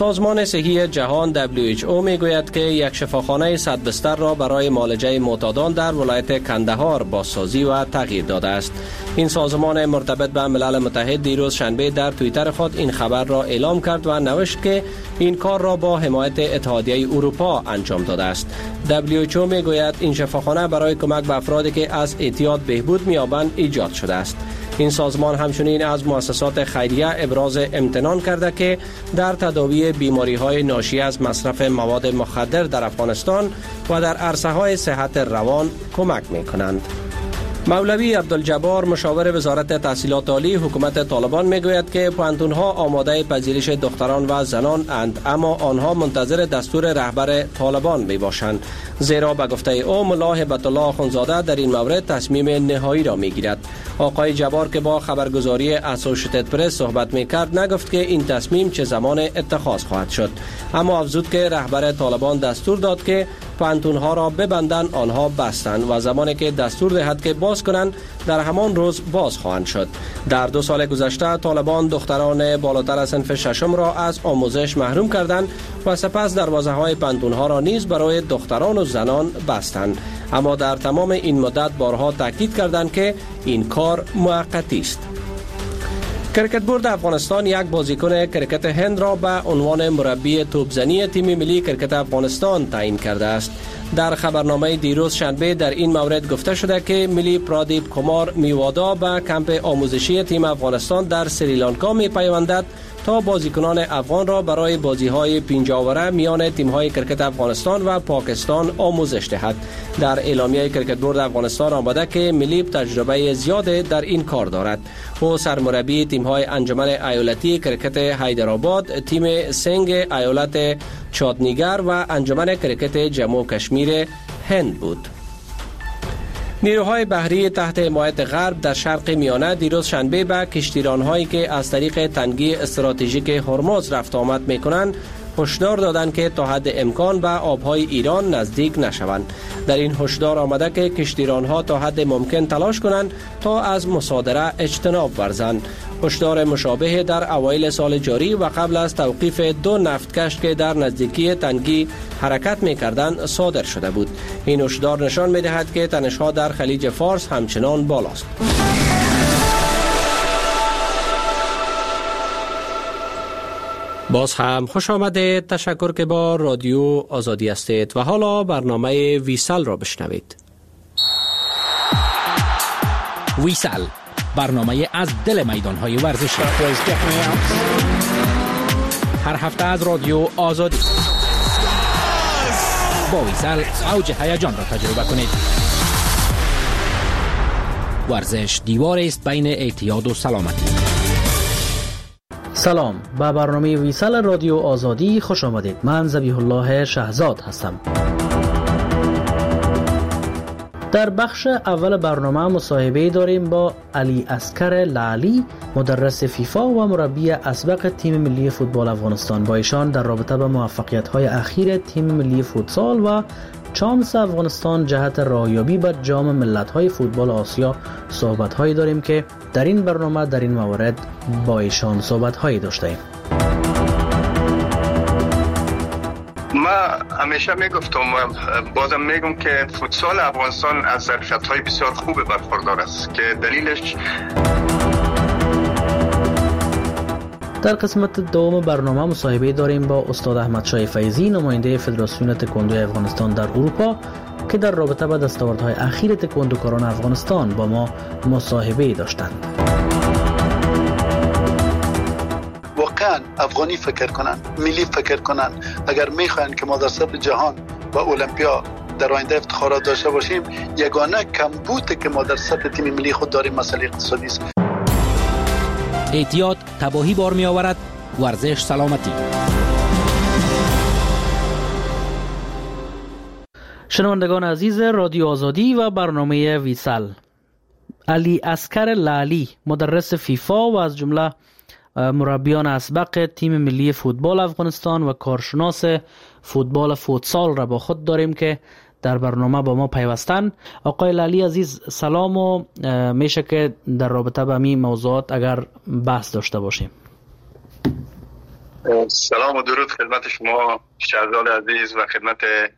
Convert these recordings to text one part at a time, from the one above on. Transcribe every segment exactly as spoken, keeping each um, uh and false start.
سازمان صحی جهان دبلیو اچ او میگوید که یک شفاخانه صد بستر را برای معالجه معتادان در ولایت کندهار بازسازی و تغییر داده است. این سازمان مرتبط به ملل متحد دیروز شنبه در توییتر خود این خبر را اعلام کرد و نوشت که این کار را با حمایت اتحادیه اروپا انجام داده است. دبلیو اچ او میگوید این شفاخانه برای کمک به افرادی که از اعتیاد بهبود می‌یابند ایجاد شده است. این سازمان همچنین از مؤسسات خیریه ابراز امتنان کرده که در تداوی بیماری‌های ناشی از مصرف مواد مخدر در افغانستان و در عرصه‌های صحت روان کمک می‌کنند. مولوی عبدالجبار مشاور وزارت تحصیلات عالی حکومت طالبان میگوید که پوهنتون‌ها آماده پذیرش دختران و زنان اند، اما آنها منتظر دستور رهبر طالبان میباشند، زیرا به گفته او ملا هبت الله اخوندزاده در این مورد تصمیم نهایی را میگیرد. آقای جبار که با خبرگزاری اسوشیتد پرس صحبت میکرد نگفت که این تصمیم چه زمان اتخاذ خواهد شد، اما افزود که رهبر طالبان دستور داد که پوهنتون‌ها را ببندند، آنها بستند و زمانی که دستور دهد که باز کنند در همان روز باز خواهند شد. در دو سال گذشته طالبان دختران بالاتر از صنف ششم را از آموزش محروم کردند و سپس دروازه‌های پوهنتون‌ها را نیز برای دختران و زنان بستند، اما در تمام این مدت بارها تاکید کردند که این کار موقتی است. کرکت بورد افغانستان یک بازیکن کرکت هند را به عنوان مربی توپزنی تیم ملی کرکت افغانستان تعیین کرده است. در خبرنامه دیروز شنبه در این مورد گفته شده که ملی پرادیپ کمار میوادا به کمپ آموزشی تیم افغانستان در سریلانکا می پیوندد تا بازیکنان افغان را برای بازی‌های پنجاوره میان تیم‌های کرکت افغانستان و پاکستان آموزش دهد. در اعلامیه کرکت بورد افغانستان آمده که ملی تجربه زیاد در این کار دارد. او سرمربی تیم‌های انجمن ایالتی کرکت حیدرآباد، تیم سنگ ایالت چادنیگر و انجمن کرکت جموں و کشمیر هند بود. نیروهای بحری تحت حمایت غرب در شرق میانه دیروز شنبه به کشتیران‌هایی که از طریق تنگی استراتژیک هرمز رفت آمد می‌کنند هشدار دادند که تا حد امکان به آبهای ایران نزدیک نشوند. در این هشدار آمده که کشتیران‌ها تا حد ممکن تلاش کنند تا از مصادره اجتناب ورزند. هشدار مشابه در اوایل سال جاری و قبل از توقیف دو نفتکش که در نزدیکی تنگی حرکت می‌کردند صادر شده بود. این هشدار نشان می‌دهد که تنش‌ها در خلیج فارس همچنان بالاست. باز هم خوش آمده، تشکر که با رادیو آزادی هستید و حالا برنامه ویسل را بشنوید. ویسل، برنامه از دل میدان‌های ورزشی، هر هفته از رادیو آزادی. با ویسل اوج هیجان را تجربه کنید. ورزش دیواری است بین اعتیاد و سلامتی. سلام، به برنامه ویسل رادیو آزادی خوش آمدید. من ذبیح الله شهزاد هستم. در بخش اول برنامه مصاحبه داریم با علی اصغر لعلی، مدرس فیفا و مربی اسبق تیم ملی فوتبال افغانستان. با ایشان در رابطه با موفقیت‌های اخیر تیم ملی فوتسال و چانس افغانستان جهت راهیابی به جام ملت‌های فوتبال آسیا صحبت‌هایی داریم که در این برنامه در این موارد با ایشان صحبت‌هایی داشتیم. ما همیشه میگفتم و بازم میگم که فوتسال افغانستان از ظرفیت‌های بسیار خوب برخوردار است که دلیلش در قسمت دوم برنامه مصاحبه داریم با استاد احمد شاه فیضی، نماینده فدراسیون تکواندو افغانستان در اروپا، که در رابطه با دستاوردهای اخیر تکواندوکاران افغانستان با ما مصاحبه داشتند. واقعا افغانی فکر کنن، ملی فکر کنن. اگر میخواین که ما در سطح جهان و المپیا در آینده افتخارات داشته باشیم، یگانه کمبودی که ما در سطح تیم ملی خود داریم مسئله اقتصادی است. اعتیاد تباهی بار می آورد، ورزش سلامتی. شنوندگان عزیز رادیو آزادی و برنامه ویسل، علی اصغر لعلی، مدرس فیفا و از جمله مربیان اسبق تیم ملی فوتبال افغانستان و کارشناس فوتبال فوتسال را با خود داریم که در برنامه با ما پیوستن. آقای لعلی عزیز سلام و میشه که در رابطه با این موضوعات اگر بحث داشته باشیم. سلام و درود خدمت شما شهردار عزیز و خدمت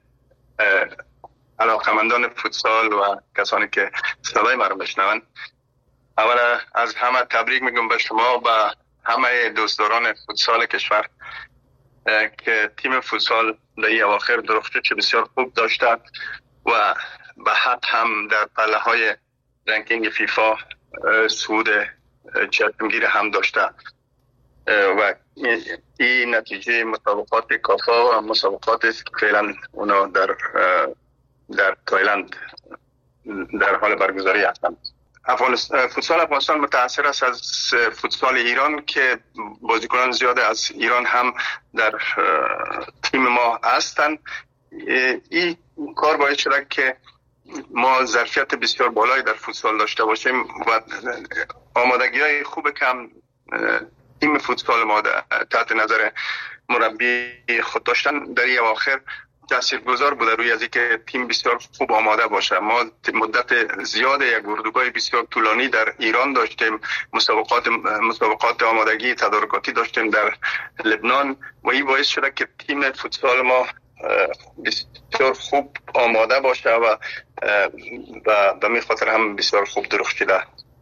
علاقمندان فوتسال و کسانی که صدای ما رو بشنون. اولا از همه تبریک میگم به شما و همه دوستداران فوتسال کشور که تیم فوتسال در این اواخر درخشش بسیار خوب داشته و به حق هم در پله های رنکینگ فیفا صعود چشمگیر هم داشته و این نتیجه مسابقات کافا و مسابقات است که فعلا اونا در در تایلند در حال برگزاری هستند. افغانستان فوتسال افغانستان متأثر است از فوتسال ایران که بازیکنان زیاد از ایران هم در تیم ما هستند. این کار باعث شده که ما ظرفیت بسیار بالایی در فوتسال داشته باشیم و آمادگی‌های خوب کم تیم فوتسال ما تحت نظر مربی خود داشتن در این اواخر تاثیرگذار بوده روی از اینکه تیم بسیار خوب آماده باشه. ما مدت زیاد یک اردوگاه بسیار طولانی در ایران داشتیم، مسابقات مسابقات آمادگی تدارکاتی داشتیم در لبنان و این باعث شده که تیم فوتسال ما بسیار خوب آماده باشه و و به می خاطر هم بسیار خوب درخشیده.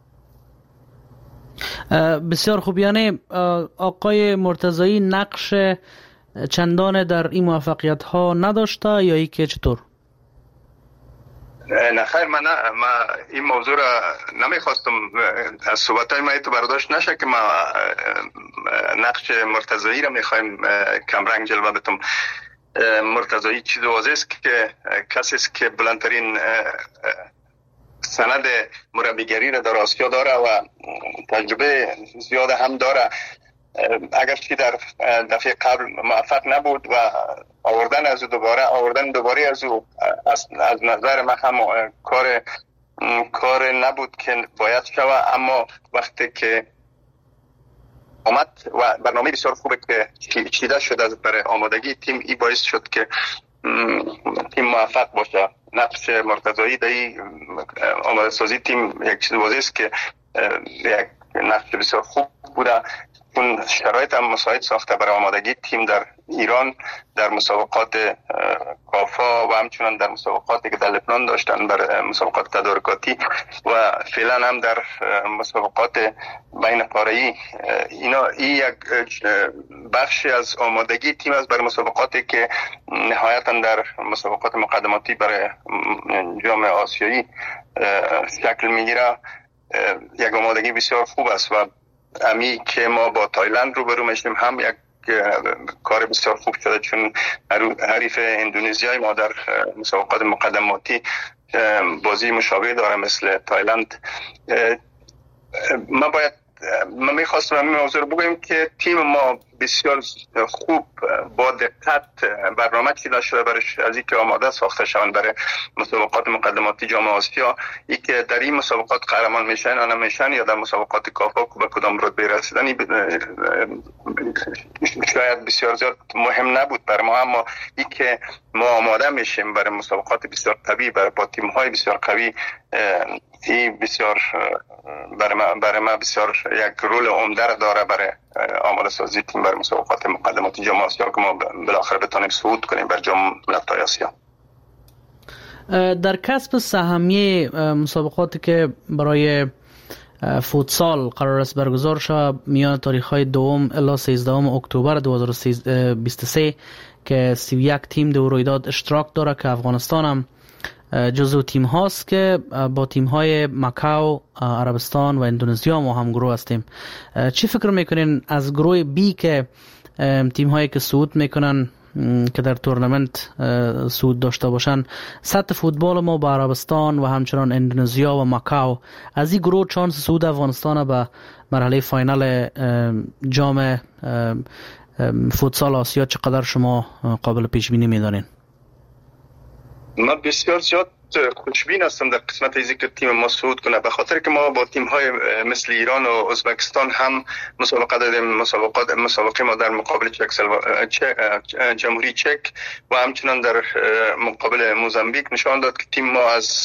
بسیار خوب. یعنی آقای مرتضایی نقش چندان در این موفقیت ها نداشته یا ای که چطور؟ نه خیر، من نه ما این موضوع را نمیخواستم از صحبت های ما تو برداشت نشه که ما نقش مرتضایی را میخوایم کمرنگ جلوه بتم. مرتضایی چیز واضح است که کسی است که بلندترین سند مربیگری را در آسیا داره و تجربه زیاد هم داره. اگرچه در دفعه قبل موفق نبود و آوردن از دوباره آوردن دوباره از او از, از نظر من هم کار کار نبود که باید شود، اما وقتی که آمد و برنامه بسیار خوبه که چیده شده برای آمادگی تیم، ای باعث شد که تیم موفق باشه. نقش مرتضایی در آماده سازی تیم یک چیز واضح است که یک نقش بسیار خوب بوده. اون شرایط هم مساعد ساخته برای آمادگی تیم در ایران در مسابقات کافا و همچنان در مسابقاتی که در لبنان داشتن برای مسابقات تدارکاتی و فعلا هم در مسابقات بین قاره‌ای. اینا این یک بخشی از آمادگی تیم است برای مسابقاتی که نهایتا در مسابقات مقدماتی برای جام آسیایی شکل میگیره. یک آمادگی بسیار خوب است و امی که ما با تایلند روبرو میشیم هم یک کار بسیار خوب شده، چون حریف اندونزیای ما در مسابقات مقدماتی بازی مشابه داره مثل تایلند. ما باید ما میخواستم همین موضوع رو بگویم که تیم ما بسیار خوب با دقت برنامه چیده شده برش از اینکه آماده ساخته شوند برای مسابقات مقدماتی جام آسیا. ای که در این مسابقات قهرمان میشن یا نمیشن یا در مسابقات کافا به کدام رتبه رسیدن شاید بسیار زیاد مهم نبود بر ما، اما ای که ما آماده میشیم برای مسابقات بسیار قوی برای با تیم های بسیار قوی، این بسیار برای ما برای ما بسیار یک رول عمده داره برای آماده سازی تیم برای مسابقات مقدماتی جام آسیا که ما بالاخره بتونیم صعود کنیم بر جام ملت‌های آسیا. در کسب سهمیه مسابقاتی که برای فوتسال قرار است برگزار شود میان تاریخ‌های دوم الی سیزدهم اکتبر دو هزار و بیست و سه که سی و یک تیم در رویداد اشتراک داره که افغانستان هم جزو تیم هاست که با تیم های ماکاو، عربستان و اندونزیا ما هم گروه هستیم. چی فکر میکنین از گروه بی که تیم هایی که صعود میکنن که در تورنمنت صعود داشته باشن، سطح فوتبال ما با عربستان و همچنان اندونزیا و ماکاو، از این گروه چانس صعود افغانستان به مرحله فاینال جام فوتسال آسیا چقدر شما قابل پیش بینی میدانین؟ من بسیار زیاد خوشبین هستم در قسمت ازی که تیم ما صعود کنه، به خاطر که ما با تیم های مثل ایران و ازبکستان هم مسابقه دادیم. مسابقات مسابقه ما در مقابل چک جمهوری چک و همچنان در مقابل موزامبیک نشان داد که تیم ما از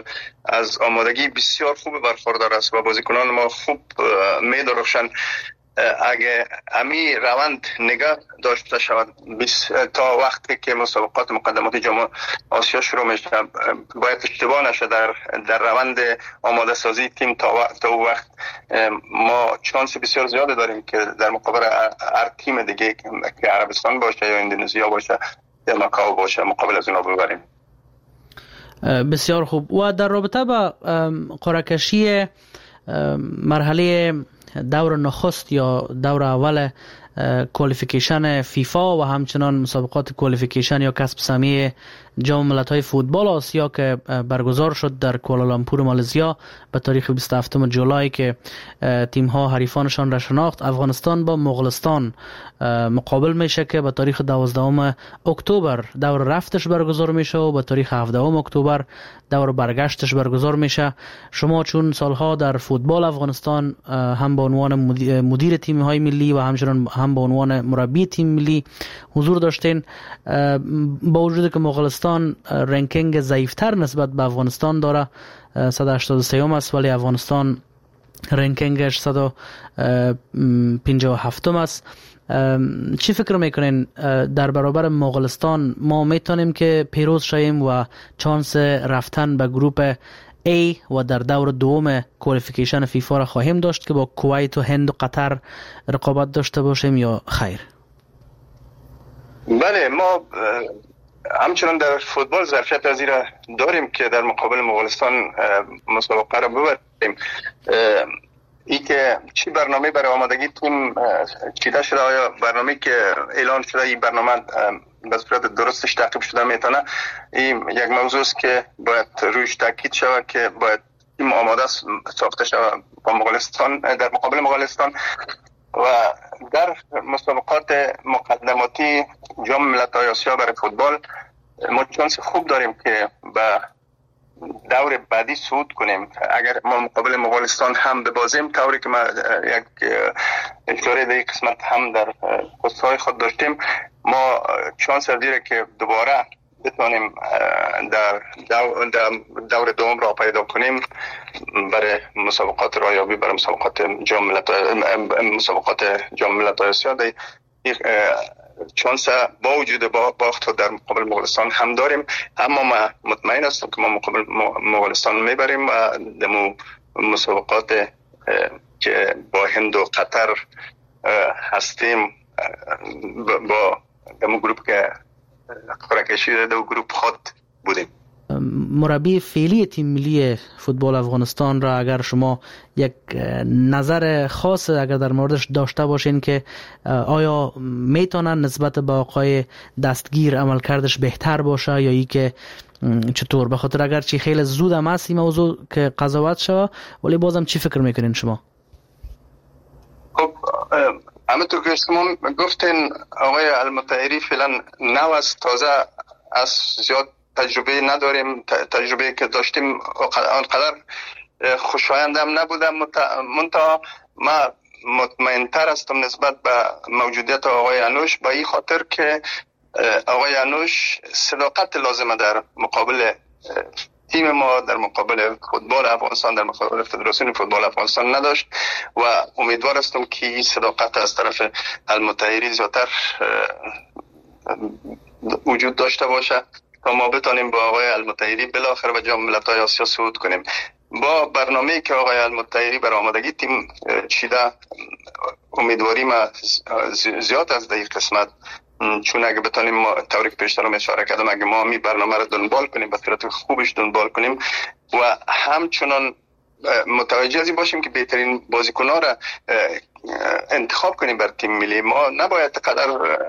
از آمادگی بسیار خوب برخوردار است و بازیکنان ما خوب می درخشند. اگه امی روند نگاه داشته شود تا وقتی که مسابقات مقدماتی جام آسیا شروع میشه باید اشتباه نشه در در روند آماده سازی تیم تا وقت تا وقت ما چانس بسیار زیاده داریم که در مقابل هر تیم دیگه که عربستان باشه یا اندونزیا باشه یا ماکائو باشه مقابل از اونها ببریم. بسیار خوب. و در رابطه با قرعه کشی مرحله دور نخست یا دور اول کوالیفیکیشن فیفا و همچنان مسابقات کوالیفیکیشن یا کسب سهمیه جام ملت‌های فوتبال آسیا که برگزار شد در کوالالامپور مالزیا به تاریخ بیست و هفتم جولای که تیم‌ها حریفانشان را شناخت. افغانستان با مغولستان مقابل میشه که به تاریخ دوازدهم اکتبر دور رفتش برگزار میشه و به تاریخ هفدهم اکتبر دور برگشتش برگزار میشه. شما چون سالها در فوتبال افغانستان هم به عنوان مدیر تیم‌های ملی و همچنان هم به عنوان مربی تیم ملی حضور داشتین، با وجود که مغولستان رنکینگ ضعیفتر نسبت به افغانستان داره، صد و هشتاد و سه است، ولی افغانستان رنکینگش صد و پنجاه و هفت است. چی فکر میکنین در برابر مغولستان ما میتونیم که پیروز شویم و چانس رفتن به گروپ A و در دور دوم کوالیفیکیشن فیفا را خواهیم داشت که با کویت و هند و قطر رقابت داشته باشیم یا خیر؟ بله، ما همچنان در فوتبال ظرفیت از این را داریم که در مقابل مغولستان مسابقه را ببریم. ای که چی برنامه برای آمادگی تیم چیده شده، آیا برنامه که اعلان شده این برنامه به صورت درستش تعقیب شده میتونه، این یک موضوع است که باید رویش تاکید شود که باید تیم آماده ساخته شود با مغولستان در مقابل مغولستان. و در مسابقات مقدماتی جام ملت‌های آسیا برای فوتبال ما چانس خوب داریم که به دور بعدی صعود کنیم. اگر ما مقابل مغولستان هم ببازیم، طوری که ما یک اشاره در قسمت هم در پست‌های خود داشتیم، ما چانس دیره که دوباره بتونیم در دور دوم را پیدا کنیم برای مسابقات رایابی، برای مسابقات جام ملت‌های مسابقات جام ملت‌های آسیا. چانس با وجود باخت در مقابل مغولستان هم داریم، اما ما مطمئن هستم که ما مقابل مغولستان میبریم و دمو مسابقات که با هند و قطر هستیم با دمو گروپ که قرعه کشی دو گروپ خود بودیم. مربی فعلی تیم ملی فوتبال افغانستان را اگر شما یک نظر خاص اگر در موردش داشته باشین که آیا میتونن نسبت به آقای دستگیر عملکردش بهتر باشه یا ای که چطور؟ به خاطر اگر چی خیلی زود هم هست این موضوع که قضاوت شوه، ولی بازم چی فکر میکنین شما؟ خب همونطور که شما گفتین آقای المطهری فعلا نو است، تازه از زیاد تجربه نداریم. تجربه که داشتیم آنقدر خوشایند هم نبودم. منتها ما مطمئن تر هستم نسبت به موجودیت آقای انوش، به این خاطر که آقای انوش صداقت لازمه در مقابل تیم ما، در مقابل فوتبال افغانستان، در مقابل فدراسیون فوتبال افغانستان نداشت و امیدوار هستم که این صداقت از طرف المطهری زیادتر وجود داشته باشه تا ما بتانیم با آقای المطهری بالاخره به جام ملت‌های آسیا صعود کنیم. با برنامه‌ای که آقای المطهری برای آمادگی تیم چیده، امیدواریم زیاد از در قسمت، چون اگه بتانیم ما طوری که پیشتر اشاره کردم، اگه ما می برنامه رو دنبال کنیم، به صورت خوبش دنبال کنیم و همچنان متوجه از این باشیم که بهترین بازیکن‌ها را انتخاب کنیم بر تیم ملی، ما نباید قدر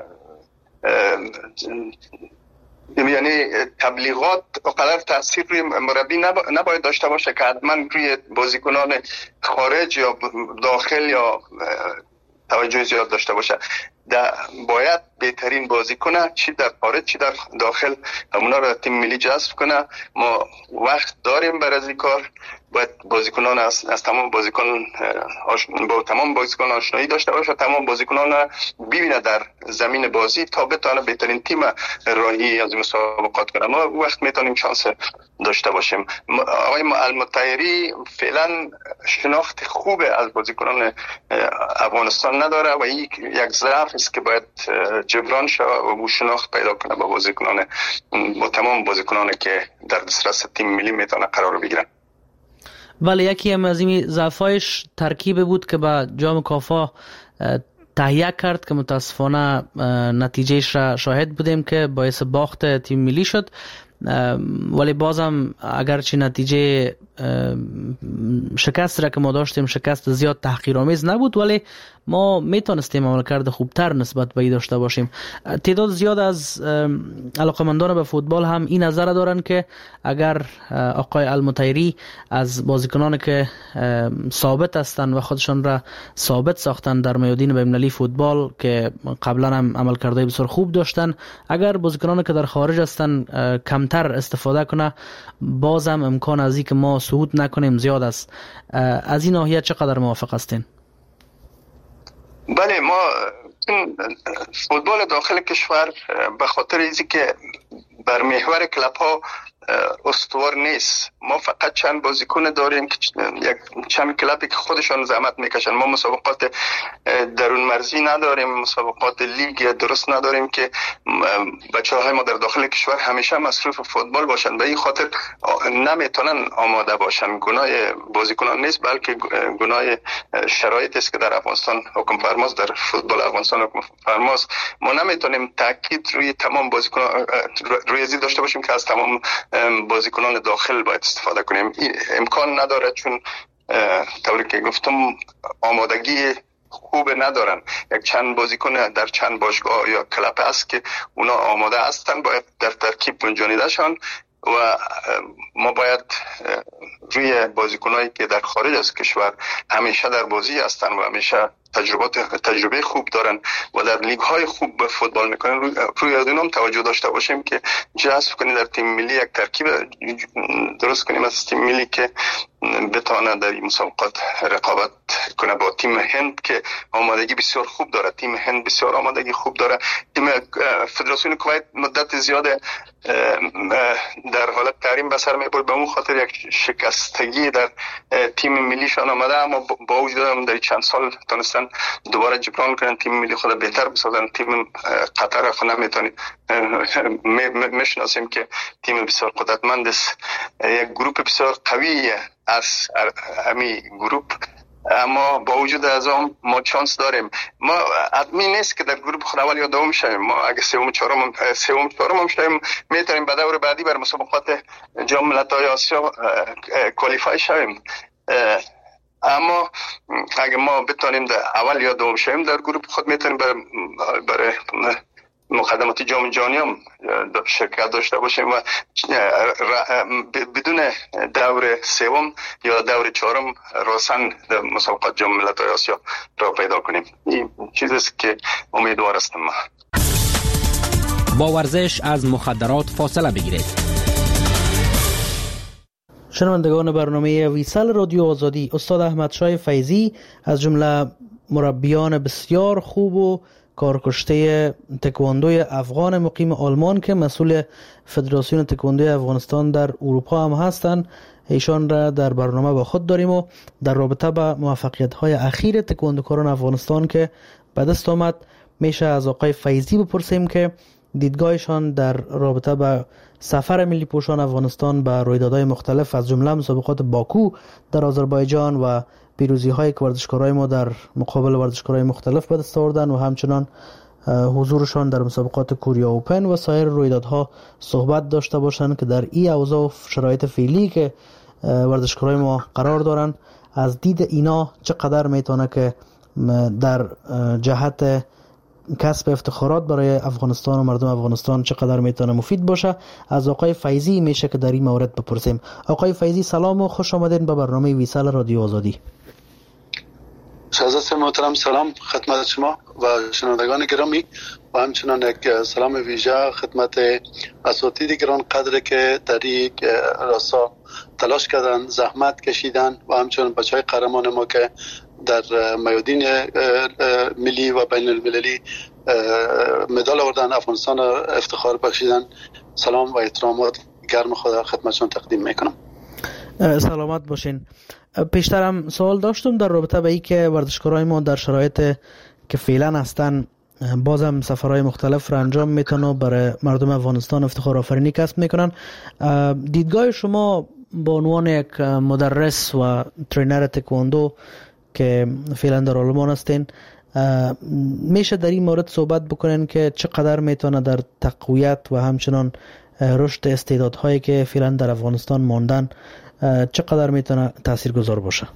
یعنی تبلیغات اقدر تاثیر روی مربی نباید داشته باشه که حتما روی بازیکنان خارج یا داخل یا توجه زیاد داشته باشه. باید بهترین بازیکن چی در خارج چی در داخل اونا رو تیم ملی جذب کنه. ما وقت داریم برای این کار. باید بازیکنان از, از تمام بازیکن آش... با تمام بازیکن آشنایی داشته باشه، تمام بازیکنان ببینه در زمین بازی تا بتونه بهترین تیم راهی از مسابقات کنه. ما وقت میتونیم شانس داشته باشیم. آقای المطهری فعلا شناخت خوب از بازیکنان افغانستان نداره و این یک ضعف است که باید جبران شود و او شناخت پیدا کنه با بازیکنان با تمام بازیکنانی که در دسترس تیم ملی میتونه قرار بگیرن. ولی یکی هم از این ضعفایش ترکیب بود که با جام کافا تهیه کرد که متاسفانه نتیجهش را شاهد بودیم که باعث باخت تیم ملی شد. ولی بازم اگرچه نتیجه شکست را که ما داشتیم شکست زیاد تحقیرآمیز نبود، ولی ما میتونستیم عملکرد خوبتر نسبت به این داشته باشیم. تعداد زیاد از علاقمندان به فوتبال هم این نظر دارن که اگر آقای المطیری از بازیکنان که ثابت هستند و خودشان را ثابت ساختن در میادین بین‌المللی فوتبال که قبلا هم عملکردهای بسیار خوب داشتن، اگر بازیکنان که در خارج هستند کمتر استفاده کنه، بازم امکان از این که ما صعود نکنیم زیاد است. از این ناحیه چقدر موافق هستین؟ بله، ما فوتبال داخل کشور به خاطر اینکه که بر محور کلاب ها استوار نیست، ما فقط چند بازیکن داریم که یک چند کلابی که خودشان زحمت میکشن. ما مسابقات درون مرزی نداریم، مسابقات لیگ درست نداریم که بچه‌های ما در داخل کشور همیشه مصروف فوتبال باشن. به این خاطر نمیتونن آماده باشن. گناه بازیکنان نیست، بلکه گناه شرایطی است که در افغانستان حکم فرماست، در فوتبال افغانستان حکم فرماست. ما نمیتونیم تاکید روی تمام بازیکنان روی ازی داشته باشیم که از تمام بازیکنان داخل باید استفاده کنیم. امکان نداره، چون طوری که گفتم آمادگی خوب ندارن. یک چند بازیکن در چند باشگاه یا کلاب هست که اونا آماده هستن، باید در ترکیب گنجانیده شن و ما باید روی بازیکنایی که در خارج از کشور همیشه در بازی هستن و همیشه تجربات تجربه خوب دارن و در لیگ های خوب فوتبال میکنن، روی روی اونم توجه داشته باشیم که جذب کنیم در تیم ملی، یک ترکیب درست کنیم از تیم ملی که بتونه در این مسابقات رقابت کنه با تیم هند که آمادگی بسیار خوب داره. تیم هند بسیار آمادگی خوب داره. تیم فدراسیون کویت مدت زیاد در حالت تحریم به سر میبرد، به اون خاطر یک شکستگی در تیم ملیشان آمده، اما با وجود هم در چند سال تونستن دوباره جبران کنن، تیم ملی خود بهتر بسازن. تیم قطر خود نمیتونید میشناسیم که تیم بسیار قدرتمند است، یک گروه بسیار قوی از همین گروه، اما با وجود از آن ما چانس داریم. ما ادمی نیست که در گروه خود اول یا دوم شویم. ما اگه سوم چهارم سوم چهارم هم شویم میتونیم به دور بعدی بر مسابقات جام ملت‌های آسیا کوالیفای شویم. اما اگه ما بتونیم در اول یا دوم شویم در گروه خود میتونیم برای برای مقدمات جام جهانی هم شرکت داشته باشیم و بدون دور سوم یا دور چهارم راسن در مسابقات جام ملت‌های آسیا را پیدا کنیم. این چیزی است که امیدوار هستم. با ورزش از مخدرات فاصله بگیرید. شنوندگان برنامه ویسال رادیو آزادی، استاد احمدشاه فیضی از جمله مربیان بسیار خوب و کارکشته تکواندوی افغان مقیم آلمان که مسئول فدراسیون تکواندوی افغانستان در اروپا هم هستند، ایشان را در برنامه با خود داریم و در رابطه با موفقیت‌های اخیر تکواندوکاران افغانستان که به دست آمد میشه از آقای فیضی بپرسیم که دیدگاهشان در رابطه با سفر ملی پوشان افغانستان به رویدادهای مختلف از جمله مسابقات باکو در آذربایجان و پیروزی‌های که ورزشکارای ما در مقابل ورزشکارای مختلف به دست آوردن و همچنان حضورشان در مسابقات کوریا اوپن و سایر رویدادها صحبت داشته باشند که در این اوضاع و شرایط فعلی که ورزشکارای ما قرار دارن، از دید اینا چقدر میتونه که در جهت کسب افتخارات برای افغانستان و مردم افغانستان چقدر میتونه مفید باشه. از آقای فیضی میشه که در این مورد بپرسیم. آقای فیضی سلام و خوش آمدین به برنامه ویسال رادیو آزادی. شهزاده محترم، سلام خدمت شما و شنوندگان گرامی و همچنان یک سلام ویژه خدمت اساتید گران قدر که در این راستا تلاش کردن، زحمت کشیدن و همچنان بچهای قهرمان ما که در میادین ملی و بین المللی مدال آوردن، افغانستان افتخار بخشیدن. سلام و احترامات گرم خدا خدمتشان تقدیم میکنم. سلامت باشین. پیشترم سوال داشتم در رابطه به این که ورزشکارای ما در شرایط که فعلا هستن بازم سفرهای مختلف را انجام میتونن و برای مردم افغانستان افتخار آفرینی کسب میکنن. دیدگاه شما به عنوان یک مدرس و ترینر تکواندو که فعلا در آلمان هستین، میشه در این مورد صحبت بکنین که چقدر میتونه در تقویت و همچنان رشد استعدادهایی که فعلا در افغانستان ماندن چقدر میتونه تاثیرگذار باشه؟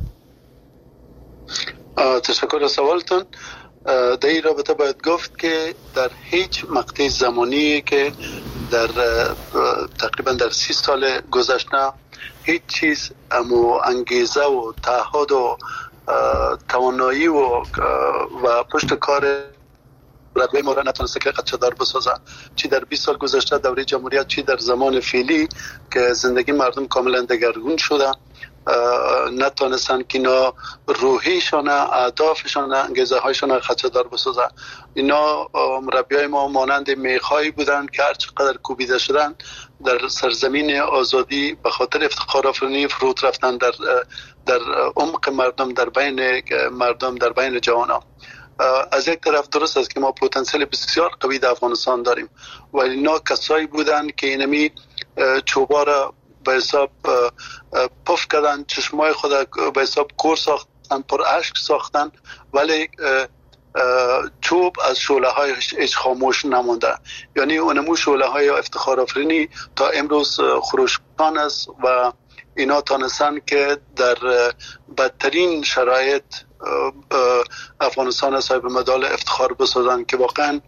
تشکر از سوالتون. در این رابطه باید گفت که در هیچ مقطع زمانی که در تقریبا در سی سال گذشته هیچ چیز امو انگیزه و تعهد و توانایی و و پشت کار رقبه ما را نتونسته که قدشه دار بسازه، چی در بیست سال گذشته دوره جمهوریت، چی در زمان فعلی که زندگی مردم کاملا دگرگون شده، نتونستن که اینا روحیشان، اهدافشان، انگیزه هایشان قدشه دار بسازه. اینا مربیای ما مانند میخایی بودن که هر چقدر کوبیده شدن در سرزمین آزادی به خاطر افتخار آفرینی فرود رفتن در در عمق مردم، در بین مردم، در بین جوانان. از یک طرف درست است که ما پتانسیل بسیار قوی در افغانستان داریم، ولی اینا کسایی بودن که اینمی چوبا را به حساب پف کردن، چشمای خود به حساب کور ساختن، پر اشک ساختن، ولی چوب از شعله هایش هیچ خاموش نمانده. یعنی اونمو شعله های افتخار آفرینی تا امروز خروشان است و اینا تانستن که در بدترین شرایط افغانستان صاحب مدال افتخار بسازن که واقعا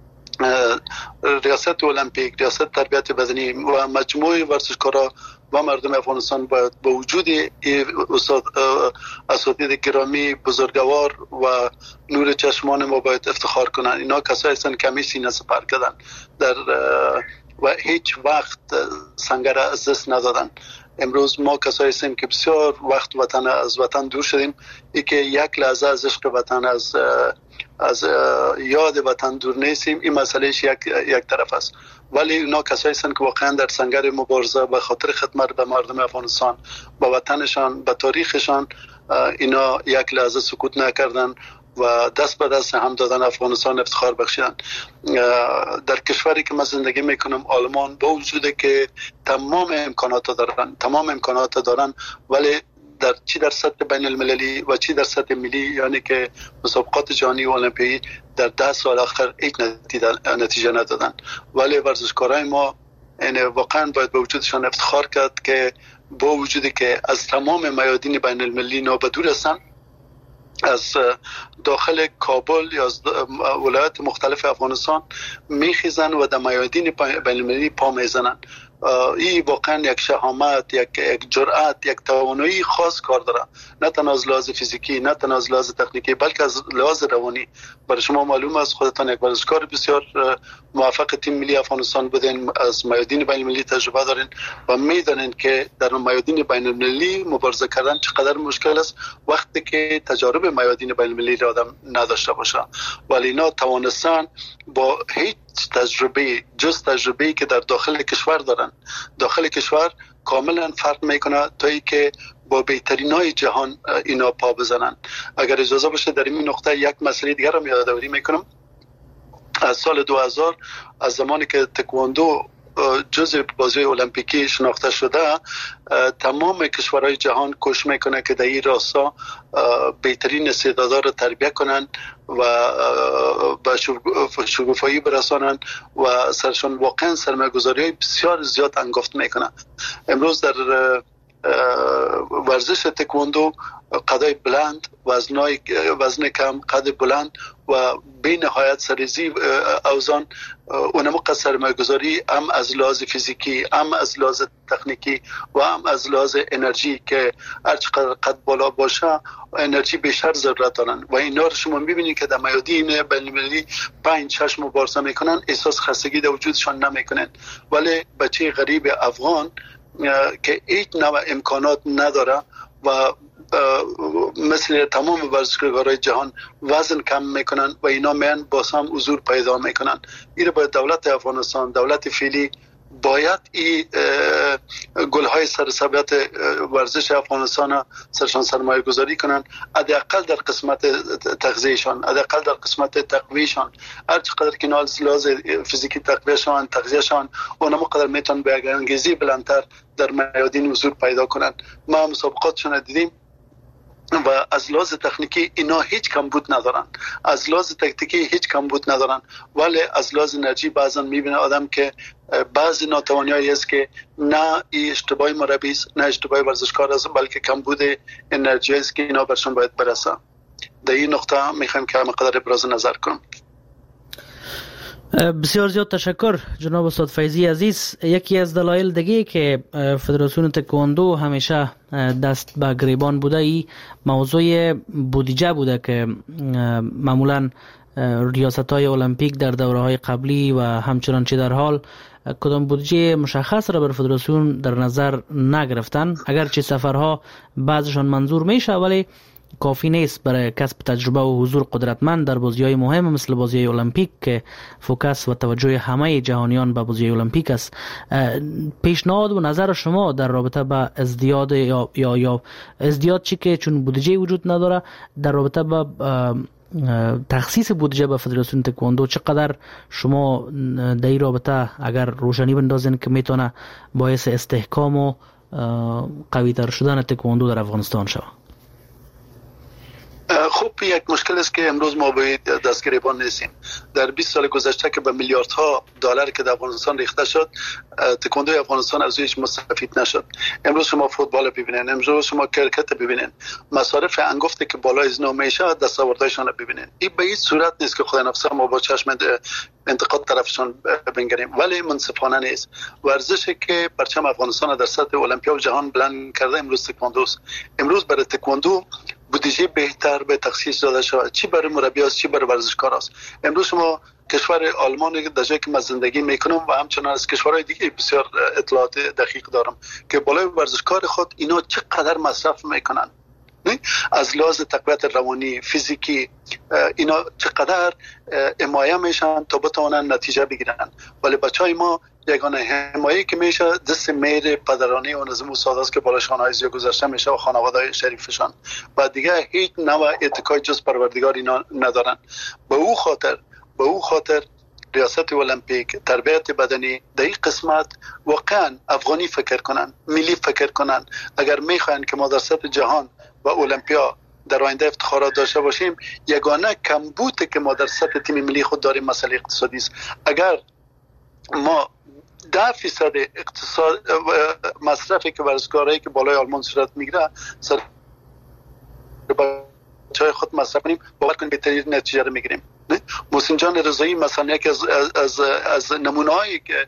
ریاست المپیک، ریاست تربیت بدنی و مجموعه ورزشکارا و مردم افغانستان باید با وجود استاد اساتید گرامی بزرگوار و نور چشمان ما باید افتخار کنن. اینا کسایی هستن که همیشه سینه سپر کردن در و هیچ وقت سنگر از دست ندادن. امروز ما کسایی هستیم که بسیار وقت وطن از وطن دور شدیم، ای که یک لحظه از عشق وطن، از از یاد وطن دور نیستیم. این مسئلهش یک یک طرف است، ولی اینا کسایی هستند که واقعا در سنگر مبارزه به خاطر خدمت به مردم افغانستان، به وطنشان، به تاریخشان، اینا یک لحظه سکوت نکردن و دست به دست هم دادن افغانستان افتخار بخشیدن. در کشوری که من زندگی میکنم آلمان، با وجود که تمام امکانات دارن تمام امکانات دارن ولی در چی در سطح بین المللی و چی در سطح ملی، یعنی که مسابقات جهانی و المپیایی در ده سال آخر هیچ نتیجه ندادن. ولی ورزشکارای ما یعنی واقعا باید به وجودشان افتخار کرد که با وجودی که از تمام میادین بین المللی نابدور هستن، از داخل کابل یا از ولایات مختلف افغانستان میخیزن و در میادین بین المللی پا میزنن. این واقعا یک شهامت، یک یک جرأت، یک توانایی خاص کار داره، نه تنها از لحاظ فیزیکی، نه تنها از لحاظ تکنیکی، بلکه از لحاظ روانی. برای شما معلوم است، خودتان یک ورزشکار بسیار موفق تیم ملی افغانستان بودین، از میادین بین المللی تجربه دارین و میدونین که در میادین بین المللی مبارزه کردن چقدر مشکل است وقتی که تجارب میادین بین المللی را آدم نداشته باشه. ولی اینا توانستن با هیچ تجربه جز تجربه‌ای که در داخل کشور دارن، داخل کشور کاملا فرق میکنه تا ای که با بهترینای جهان اینا پا بزنن. اگر اجازه باشه در این نقطه یک مسئله دیگر رو یادآوری میکنم. از سال دو هزار، از زمانی که تکواندو جزء بازی المپیکی شناخته شده، تمام کشورهای جهان کوشش میکنه که در این راستا بهترین استعدادها رو تربیت کنن و به شکوفایی برسانن و سرشان واقعا سرمایه‌گذاری بسیار زیاد انگفت میکنن. امروز در ورزش تکواندو قدای بلند، وزنای وزن کم، قد بلند و به نهایت سریزی اوزان، اونم سرمایه‌گذاری هم از لحاظ فیزیکی، هم از لحاظ تکنیکی و هم از لحاظ انرژی که هر چقدر قد بالا باشه انرژی بیشتر ضرورت دارن و اینا رو شما میبینید که در میادین بین‌المللی پنج شش مبارزه میکنن، احساس خستگی در وجودشان نمیکنن. ولی بچه غریب افغان که هیچ نوع امکانات نداره و مثل تمام ورزشکارای جهان وزن کم میکنن و اینا میان باز هم حضور پیدا میکنن. این باید دولت افغانستان، دولت فعلی باید این گلهای سرسبیت ورزش افغانستان سرشان سرمایه گذاری کنن، حداقل در قسمت تغذیهشان، حداقل در قسمت تقویهشان، هر چقدر که لحاظ فیزیکی تقویهشان تغذیهشان اونم قدر میتونن به انگیزی بلندتر در میادین حضور پیدا کنن. ما مسابقاتشون دیدیم و از لحاظ تکنیکی اینا هیچ کمبود ندارن، از لحاظ تکتیکی هیچ کمبود ندارن، ولی از لحاظ انرژی بعضا میبینه آدم که بعضی ناتوانیایی است که نه ای اشتباه مربی است نه اشتباه ورزشکار است، بلکه کمبود انرژی است که اینا برشون باید برسه. در این نقطه میخوایم که همه قدر ابراز نظر کنم. بسیار زیاد تشکر جناب استاد فیضی عزیز. یکی از دلایل دیگه که فدراسیون تکواندو همیشه دست به گریبان بوده ای موضوع بودجه بوده که معمولا ریاست‌های المپیک در دوره‌های قبلی و همچنان چه در حال کدام بودجه مشخص را بر فدراسیون در نظر نگرفتن، اگرچه سفرها بعضشان منظور میشه ولی کافی نیست برای کسب تجربه و حضور قدرتمند در بازی‌های مهم مثل بازی‌های المپیک که فوکس و توجه همه جهانیان به بازی‌های المپیک است. پیشنهاد و نظر شما در رابطه با ازدیاد یا یا یا ازدیاد چی که چون بودجه وجود نداره در رابطه با تخصیص بودجه به فدراسیون تکواندو چقدر شما در این رابطه اگر روشنی بندازین که میتونه باعث استحکام و قوی‌تر شدن تکواندو در افغانستان شود؟ خب یک مشکل است که امروز ما به دست گریبان نیستیم. در بیست سال گذشته که به میلیاردها دلار که در افغانستان ریخته شد، تکواندوی افغانستان از هیچ مستفید نشد. امروز شما فوتبال ببینین، امروز شما کرکت ببینین، مصارف انگفتی که بالای از نو میشه دستاوردهایشان رو ببینین. این به هیچ صورت نیست که خدای نفسه ما با چشم انتقاد طرفشان بنگریم، ولی منصفانه نیست. ورزشی که پرچم افغانستان در سطح المپیا و جهان بلند کرده امروز تکواندوست. امروز برای تکواندو بودجه بهتر به تخصیص داده شود، چی برای مربی است چی برای ورزشکار است. امروز شما کشور آلمان در جایی که من زندگی میکنم و همچنان از کشورهای دیگه بسیار اطلاعات دقیق دارم که بالای ورزشکار خود اینا چقدر مصرف میکنن، از لحاظ تقویت روانی فیزیکی اینا چقدر حمایه میشن تا بتوانن نتیجه بگیرن. ولی بچهای ما یگانه حمایه که میشه دست میر پدرانه و نظم و ساده است که بالاشان های گذاشته میشه و خانواده شریفشان و دیگه هیچ نوع اتکای جز پروردگار اینا ندارن. به او خاطر به او خاطر ریاست المپیک تربیت بدنی در این قسمت واقعا افغانی فکر کنن، ملی فکر کنن. اگر میخواین که ما در سطح جهان و المپیا در آینده افتخارات داشته باشیم، یگانه کمبودی که ما در سطح تیم ملی خود داریم مسئله اقتصادی است. اگر ما ده فیصد اقتصاد مصرفی که ورزشکارایی که بالای آلمان صورت میگیره سر بچهای خود مصرف کنیم، باور کنیم بهترین نتیجه رو میگیریم. محسن جان رضایی مثلا یکی از از از نمونه‌هایی که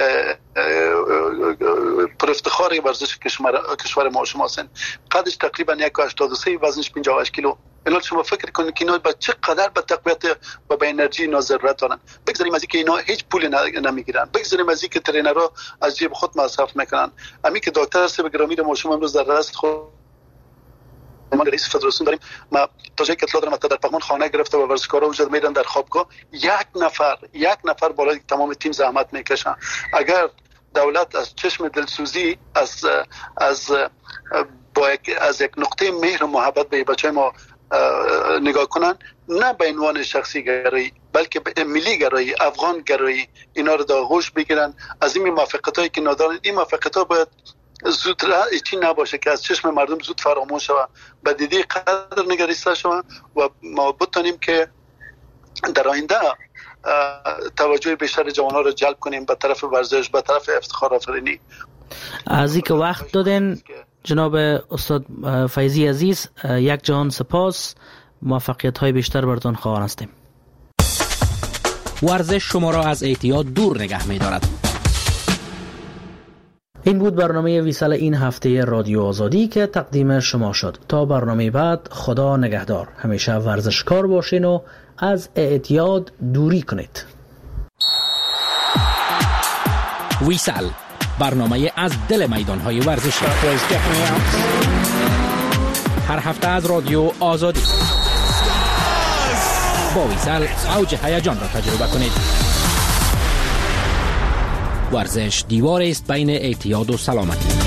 پر افتخار ورزش کشور کشور ما شما هستند. قدش تقریبا یک و هشتاد و سه، وزنش پنجاه و هشت کیلو. اینا شما فکر کنید که اینا با چقدر به تقویت و به انرژی اینا ضرورت دارن. بگذاریم از اینکه اینا هیچ پول نمیگیرن، بگذاریم از اینکه ترینرها از جیب خود مصرف میکنن. همین که دکتر سه گرامی ما شما امروز در دست خود ما رئیس فدراسیون داریم، ما تا جایی که اطلاع دارم در پغمان خانه گرفته و ورزشکارا وجود میدن در خوابگاه، یک نفر یک نفر بالای تمام تیم زحمت میکشن. اگر دولت از چشم دلسوزی از از با یک از یک نقطه مهر و محبت به بچهای ما نگاه کنن، نه به عنوان شخصی گرایی بلکه به ملی گرایی، افغان گرایی اینا رو در آغوش بگیرن. از این موافقتایی که ندارن، این موافقت‌ها باید زود را ایچی نباشه که از چشم مردم زود فراموش شود، به دیدی قدر نگریسته شود و ما بتونیم که در آینده توجه بیشتر جوان‌ها رو جلب کنیم به طرف ورزش، به طرف افتخار آفرینی. از اینکه وقت دادن جناب استاد فیضی عزیز، یک جهان سپاس، موفقیت های بیشتر براتون خواهان هستیم. ورزش شما را از اعتیاد دور نگه می دارد. این بود برنامه ویسال این هفته رادیو آزادی که تقدیم شما شد. تا برنامه بعد، خدا نگهدار. همیشه ورزشکار باشین و از اعتیاد دوری کنید. ویسال، برنامه از دل میدان‌های ورزشی. هر هفته از رادیو آزادی. با ویسال اوج هیجان را تجربه کنید. ورزش دیواری است بین اعتیاد و سلامتی.